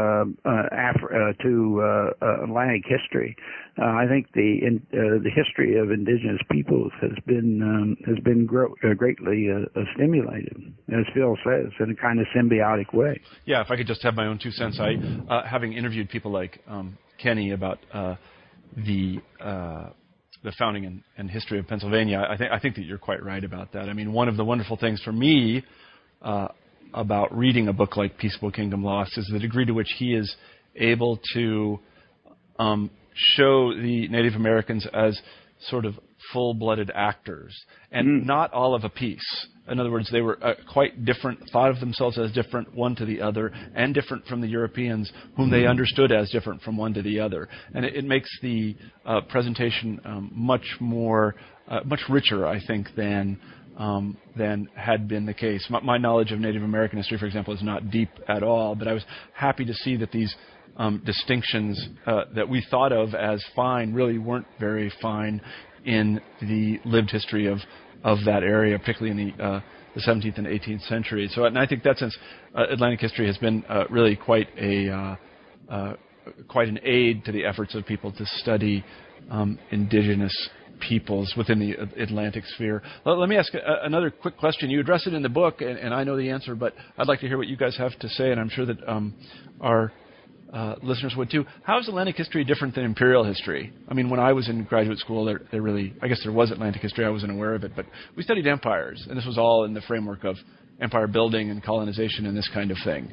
Atlantic history, I think the history of indigenous peoples has been greatly stimulated, as Phil says, in a kind of symbiotic way. Yeah, if I could just have my own 2 cents, having interviewed people like Kenny about the founding and history of Pennsylvania, I think that you're quite right about that. I mean, one of the wonderful things for me about reading a book like Peaceable Kingdom Lost is the degree to which he is able to show the Native Americans as sort of full-blooded actors, and not all of a piece. In other words, they were quite different, thought of themselves as different one to the other, and different from the Europeans, whom they understood as different from one to the other. And it makes the presentation much richer, I think, than had been the case. My knowledge of Native American history, for example, is not deep at all, but I was happy to see that these distinctions that we thought of as fine really weren't very fine in the lived history of that area, particularly in the 17th and 18th century. So, and I think that sense, Atlantic history has been really quite an aid to the efforts of people to study indigenous peoples within the Atlantic sphere. Let me ask another quick question. You address it in the book, and I know the answer, but I'd like to hear what you guys have to say, and I'm sure that our listeners would too. How is Atlantic history different than imperial history? I mean, when I was in graduate school, there really, I guess there was Atlantic history, I wasn't aware of it, but we studied empires, and this was all in the framework of empire building and colonization and this kind of thing.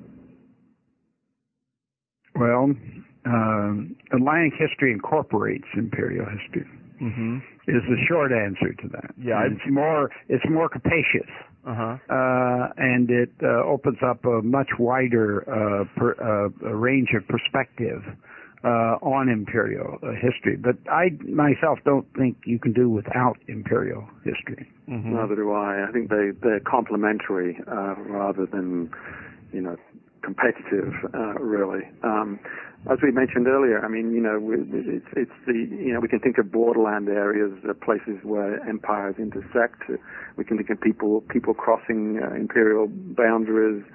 Well, Atlantic history incorporates imperial history. Is the short answer to that. Yeah, it's more capacious, and it opens up a much wider range of perspective on imperial history. But I myself don't think you can do without imperial history. Neither do I. I think they're complementary rather than competitive, really. As we mentioned earlier, I mean, we can think of borderland areas, places where empires intersect. We can think of people crossing imperial boundaries.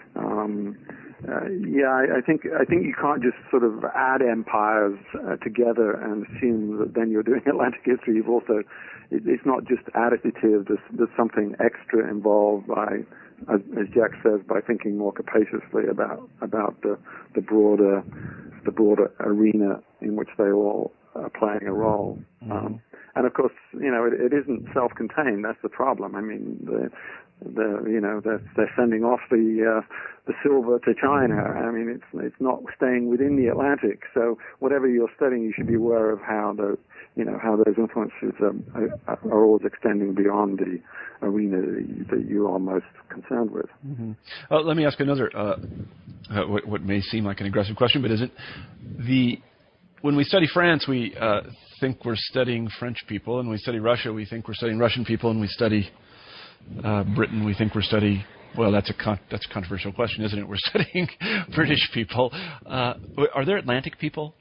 I think you can't just sort of add empires together and assume that then you're doing Atlantic history. You've also, it's not just additive. There's something extra involved by, as Jack says, by thinking more capaciously about the broader arena in which they all are playing a role. And of course, it isn't self-contained. That's the problem. I mean, they're sending off the silver to China. I mean, it's not staying within the Atlantic. So whatever you're studying, you should be aware of how those influences are always extending beyond the arena that you are most concerned with. Mm-hmm. Let me ask another, what may seem like an aggressive question, but isn't. When we study France, we think we're studying French people, and we study Russia, we think we're studying Russian people, and we study Britain, we think we're studying. Well, that's a controversial question, isn't it? We're studying British people. Are there Atlantic people?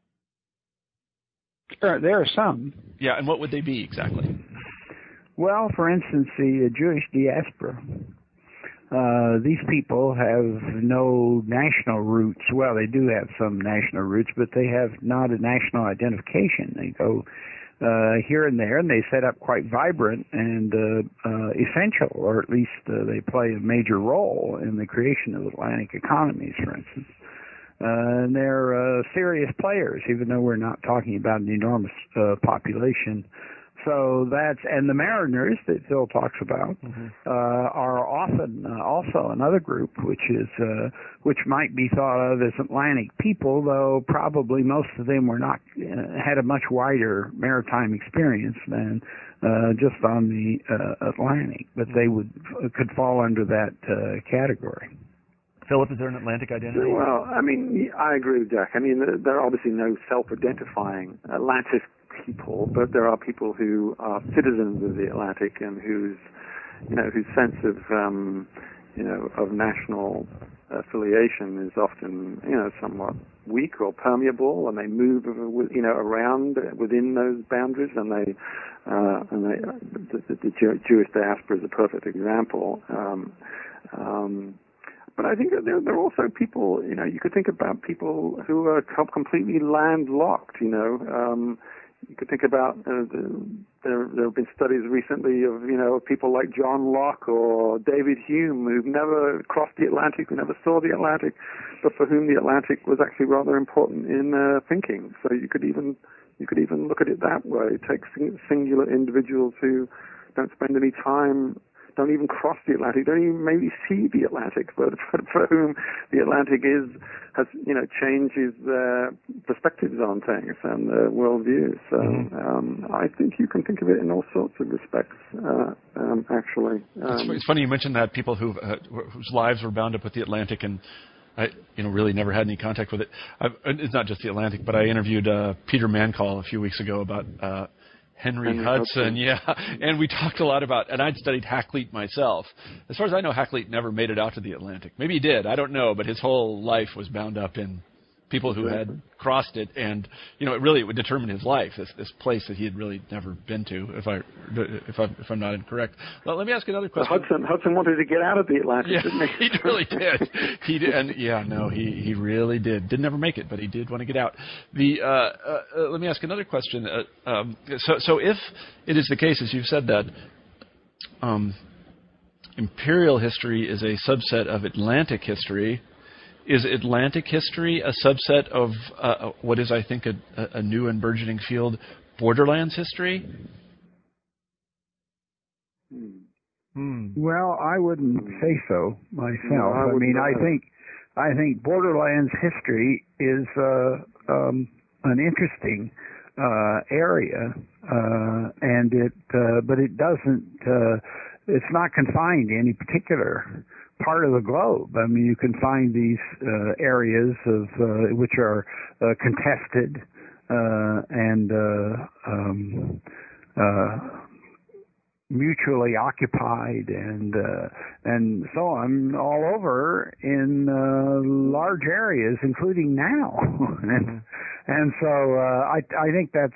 There are some. Yeah, and what would they be exactly? Well, for instance, the Jewish diaspora. These people have no national roots. Well, they do have some national roots, but they have not a national identification. They go here and there, and they set up quite vibrant and essential, or at least they play a major role in the creation of Atlantic economies, for instance. And they're serious players, even though we're not talking about an enormous population. So and the mariners that Phil talks about are often also another group which might be thought of as Atlantic people, though probably most of them were not had a much wider maritime experience than just on the Atlantic, but they could fall under that category. Philip, is there an Atlantic identity? Well, I mean, I agree with Jack. I mean, there are obviously no self-identifying Atlantic people, but there are people who are citizens of the Atlantic and whose sense of national affiliation is often, somewhat weak or permeable, and they move, around within those boundaries, and the Jewish diaspora is a perfect example. But I think that there are also people, you could think about people who are completely landlocked, You could think about, there have been studies recently of, people like John Locke or David Hume who've never crossed the Atlantic, who never saw the Atlantic, but for whom the Atlantic was actually rather important in thinking. So you could even look at it that way. Take singular individuals who don't spend any time, don't even cross the Atlantic, don't even maybe see the Atlantic, but for whom the Atlantic has changes their perspectives on things and their worldviews. So I think you can think of it in all sorts of respects, actually. It's funny you mentioned that, people whose lives were bound up with the Atlantic, and I really never had any contact with it. It's not just the Atlantic, but I interviewed Peter Mancall a few weeks ago about Henry Hudson, yeah. And we talked a lot about, and I'd studied Hakluyt myself. As far as I know, Hakluyt never made it out to the Atlantic. Maybe he did, I don't know, but his whole life was bound up in people who had crossed it, and it would determine his life. This place that he had really never been to, if I'm not incorrect. Well, let me ask another question. Hudson wanted to get out of the Atlantic, didn't he? He really did. He did, and he really did. Didn't ever make it, but he did want to get out. Let me ask another question. So if it is the case, as you've said, that imperial history is a subset of Atlantic history, is Atlantic history a subset of what is, I think, a new and burgeoning field, borderlands history? Well, I wouldn't say so myself. I think borderlands history is an interesting area, but it doesn't. It's not confined to any particular part of the globe. I mean, you can find these areas which are contested and mutually occupied and so on all over in large areas, including now. And so I think that's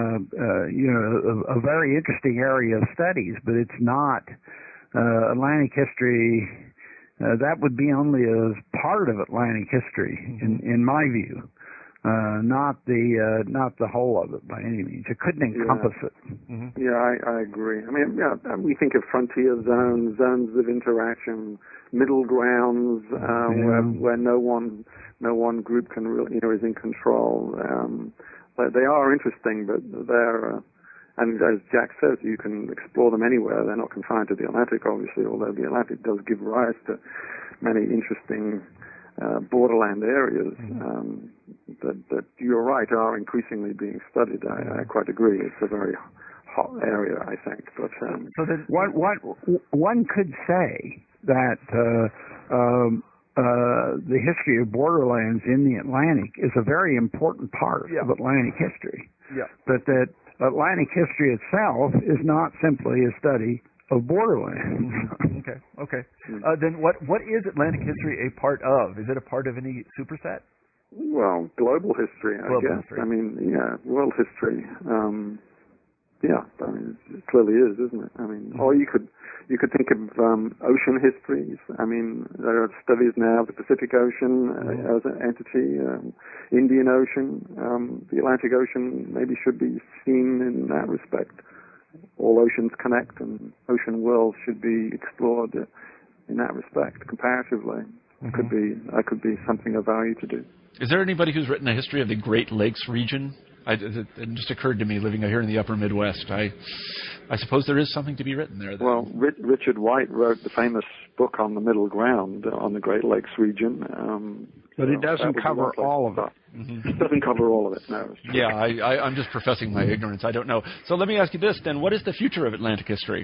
a very interesting area of studies, but it's not Atlantic history. That would be only a part of Atlantic history, in my view, not the whole of it by any means. It couldn't encompass it. Yeah, I agree. I mean, we think of frontier zones of interaction, middle grounds, where no one group can really, is in control. But they are interesting, but they're And as Jack says, you can explore them anywhere. They're not confined to the Atlantic, obviously, although the Atlantic does give rise to many interesting borderland areas that you're right are increasingly being studied. I quite agree. It's a very hot area, I think. But so then one could say that the history of borderlands in the Atlantic is a very important part of Atlantic history. Yeah. But that Atlantic history itself is not simply a study of borderlands. Okay. Then what is Atlantic history a part of? Is it a part of any superset? Well, global history, I guess. History. I mean, world history. I mean, it clearly is, isn't it? I mean, or you could think of ocean histories. I mean, there are studies now of the Pacific Ocean as an entity, Indian Ocean, the Atlantic Ocean maybe should be seen in that respect. All oceans connect, and ocean worlds should be explored in that respect comparatively. That could be something of value to do. Is there anybody who's written a history of the Great Lakes region? It just occurred to me, living here in the upper Midwest. I suppose there is something to be written there. Well, Richard White wrote the famous book on the Middle Ground on the Great Lakes region. But it doesn't cover all of it. It doesn't cover all of it, no. Yeah, I'm just professing my ignorance. I don't know. So let me ask you this, then. What is the future of Atlantic history?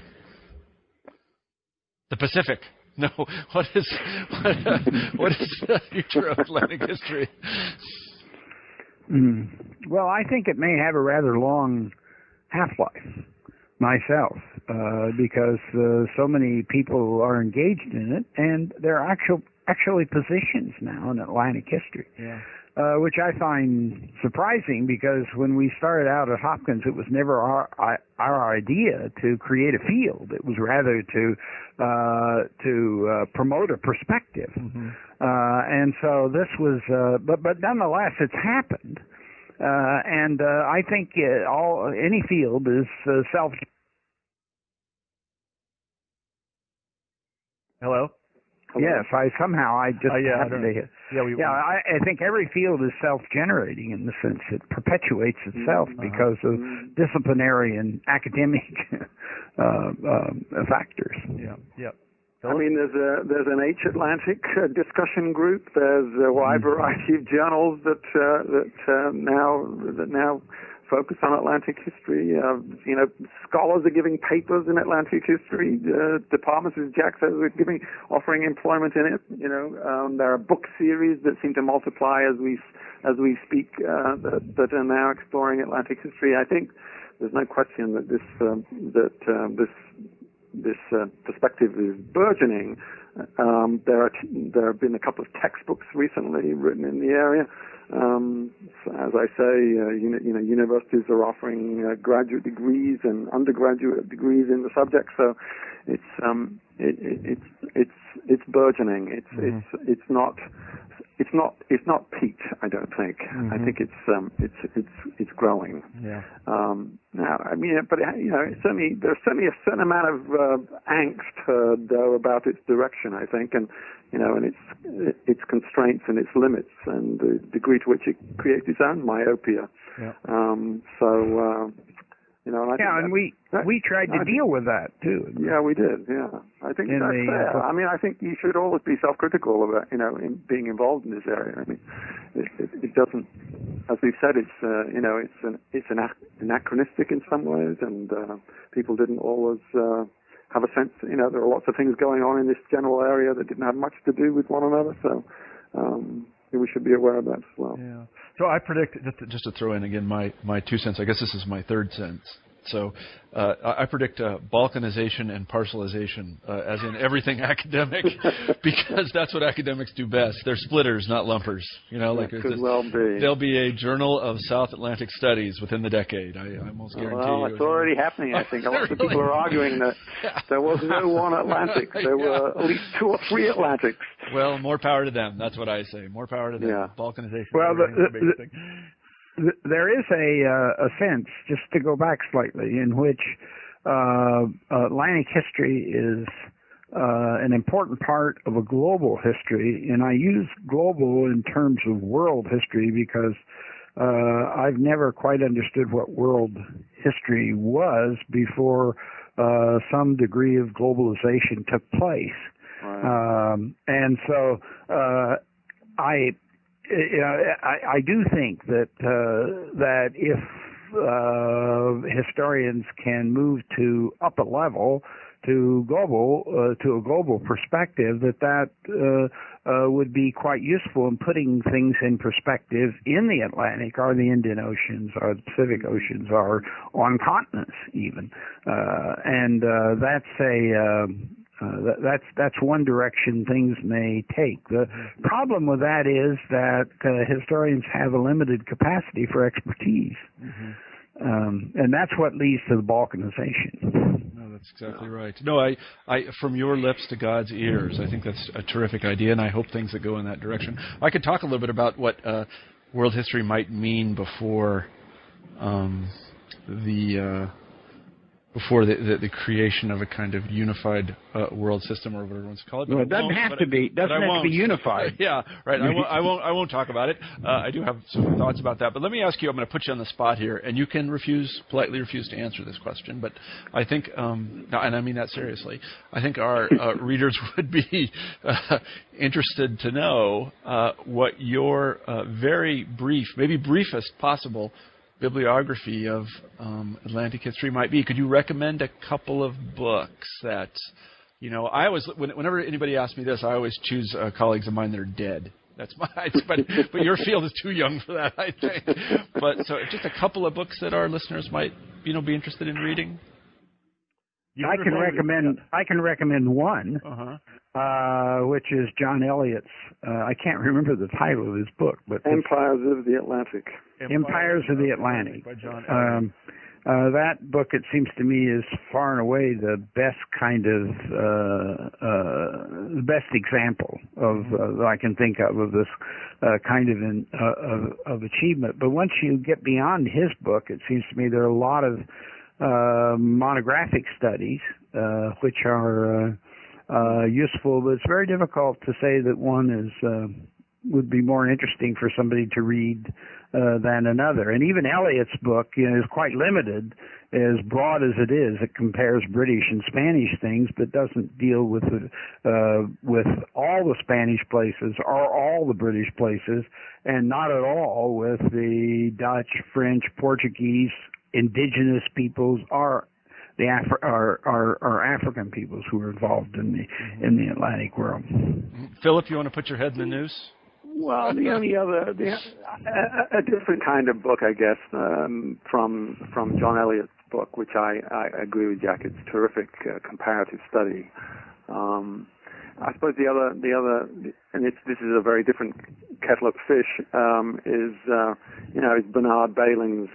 The Pacific. No, what is the future of Atlantic history? Well, I think it may have a rather long half-life myself, because so many people are engaged in it, and there are actually positions now in Atlantic history. Yeah. Which I find surprising, because when we started out at Hopkins, it was never our idea to create a field. It was rather to promote a perspective. And so this was, but nonetheless, it's happened. And I think any field is self. Hello? Yes, I just happened to hit. I think every field is self-generating in the sense it perpetuates itself because of disciplinary and academic factors. Yeah. I mean, there's an H Atlantic discussion group. There's a wide variety of journals that now focus on Atlantic history. Scholars are giving papers in Atlantic history. Departments, as Jack says, are offering employment in it. There are book series that seem to multiply as we speak that are now exploring Atlantic history. I think there's no question that this perspective is burgeoning. There have been a couple of textbooks recently written in the area. As I say, universities are offering graduate degrees and undergraduate degrees in the subject. So it's burgeoning. It's not peaked, I don't think. I think it's growing. Yeah. Now, I mean, but there's certainly a certain amount of angst though about its direction, I think, and its constraints and its limits and the degree to which it creates its own myopia. Yeah. And we tried to deal with that too. Yeah, we did. Yeah, I think that's fair. I mean, I think you should always be self-critical about in being involved in this area. I mean, it doesn't, as we've said, it's anachronistic in some ways, and people didn't always have a sense. There are lots of things going on in this general area that didn't have much to do with one another. So we should be aware of that as well. Yeah. So I predict, just to throw in again my 2 cents, I guess this is my 3rd sense. So I predict balkanization and parcelization, as in everything academic, because that's what academics do best. They're splitters, not lumpers. Could well be. There'll be a Journal of South Atlantic Studies within the decade. I almost guarantee you. Well, it's already happening, I think. A lot of people are arguing that there was no one Atlantic. There were at least 2 or 3 Atlantics. Well, more power to them. That's what I say. More power to them. Yeah. Balkanization. Well, there is a sense, just to go back slightly, in which Atlantic history is an important part of a global history, and I use global in terms of world history because I've never quite understood what world history was before some degree of globalization took place. Right. And so I do think that that if historians can move to up a level, to a global perspective, that would be quite useful in putting things in perspective in the Atlantic or the Indian Oceans or the Pacific Oceans or on continents even, and that's one direction things may take. The problem with that is that historians have a limited capacity for expertise, and that's what leads to the balkanization. No, that's exactly right. No, I from your lips to God's ears, I think that's a terrific idea, and I hope things that go in that direction. I could talk a little bit about what world history might mean before the creation of a kind of unified world system, or whatever you want to call it. Well, it doesn't have to be unified. Yeah, right. I won't talk about it. I do have some thoughts about that. But let me ask you, I'm going to put you on the spot here, and you can politely refuse to answer this question. But I think, and I mean that seriously, I think our readers would be interested to know what your very brief, maybe briefest possible bibliography of Atlantic history might be. Could you recommend a couple of books that, I always, whenever anybody asks me this, I always choose colleagues of mine that are dead. That's but your field is too young for that, I think. But so just a couple of books that our listeners might, be interested in reading. I can recommend one, which is John Eliot's. I can't remember the title of his book, but Empires of the Atlantic. Empires of the Atlantic. By John Eliot. That book, it seems to me, is far and away the best kind of the best example of that I can think of this kind of achievement. But once you get beyond his book, it seems to me there are a lot of monographic studies which are useful, but it's very difficult to say that one is would be more interesting for somebody to read than another. And even Eliot's book is quite limited, as broad as it is. It compares British and Spanish things, but doesn't deal with all the Spanish places or all the British places, and not at all with the Dutch, French, Portuguese, indigenous peoples, or the African peoples who were involved in the Atlantic world. Philip, you want to put your head in the noose? Well, the only other, a different kind of book, I guess, from John Eliot's book, which I agree with Jack. It's terrific comparative study. I suppose the other, and this is a very different kettle of fish, is Bernard Bailyn's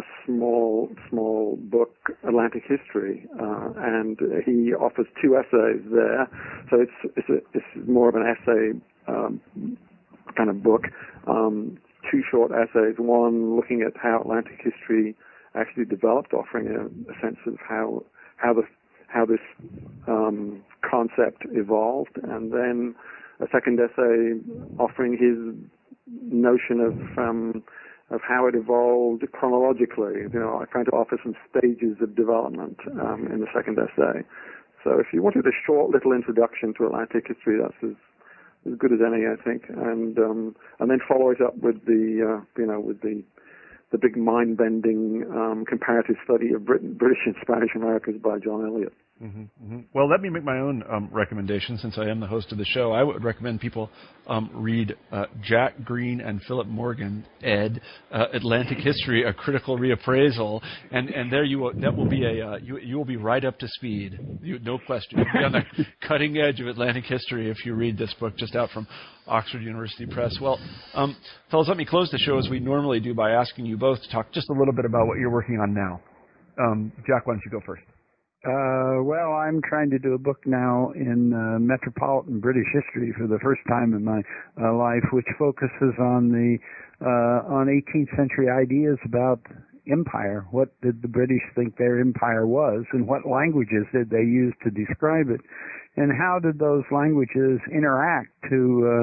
small book, Atlantic History, and he offers 2 essays there. So it's more of an essay kind of book. 2 short essays, one looking at how Atlantic history actually developed, offering a sense of how this concept evolved, and then a second essay offering his notion of how it evolved chronologically. I trying to offer some stages of development in the second essay. So if you wanted a short little introduction to Atlantic history, that's as good as any, I think, and then follow it up with the big mind-bending comparative study of British and Spanish Americas by John Eliot. Mm-hmm, mm-hmm. Well, let me make my own recommendation, since I am the host of the show. I would recommend people read Jack Green and Philip Morgan, Atlantic History: A Critical Reappraisal, and there you will be right up to speed. No question. You'll be on the cutting edge of Atlantic history if you read this book, just out from Oxford University Press. Well, fellas, let me close the show as we normally do by asking you both to talk just a little bit about what you're working on now. Jack, why don't you go first? Well, I'm trying to do a book now in metropolitan British history for the first time in my life, which focuses on 18th century ideas about empire. What did the British think their empire was, and what languages did they use to describe it, and how did those languages interact to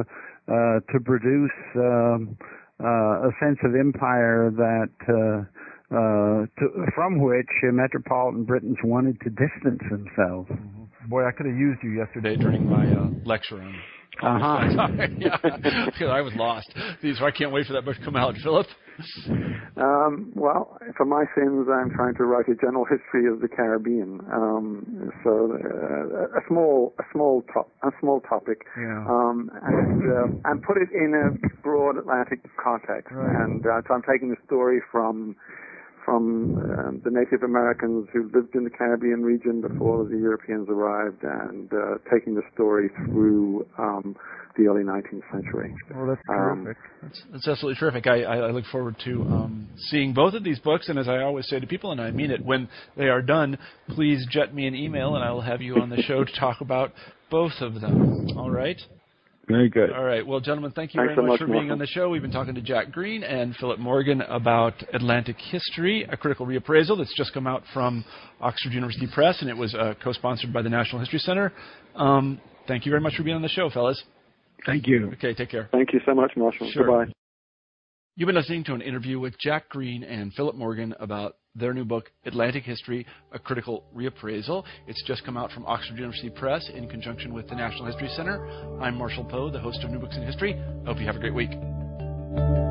produce a sense of empire that from which metropolitan Britons wanted to distance themselves. Mm-hmm. Boy, I could have used you yesterday during my lecture on yeah, because I was lost. So I can't wait for that book to come out. Philip? Well, for my sins, I'm trying to write a general history of the Caribbean. A small topic, and put it in a broad Atlantic context. Right. And so I'm taking the story from the Native Americans who lived in the Caribbean region before the Europeans arrived, and taking the story through the early 19th century. Well, that's terrific. That's absolutely terrific. I look forward to seeing both of these books, and as I always say to people, and I mean it, when they are done, please jet me an email, and I will have you on the show to talk about both of them. All right? Very good. All right. Well, gentlemen, thank you very much for being on the show. We've been talking to Jack Green and Philip Morgan about Atlantic History, a critical reappraisal that's just come out from Oxford University Press, and it was co-sponsored by the National History Center. Thank you very much for being on the show, fellas. Thank you. Okay, take care. Thank you so much, Marshall. Sure. Goodbye. You've been listening to an interview with Jack Green and Philip Morgan about their new book, Atlantic History, A Critical Reappraisal. It's just come out from Oxford University Press in conjunction with the National History Center. I'm Marshall Poe, the host of New Books in History. I hope you have a great week.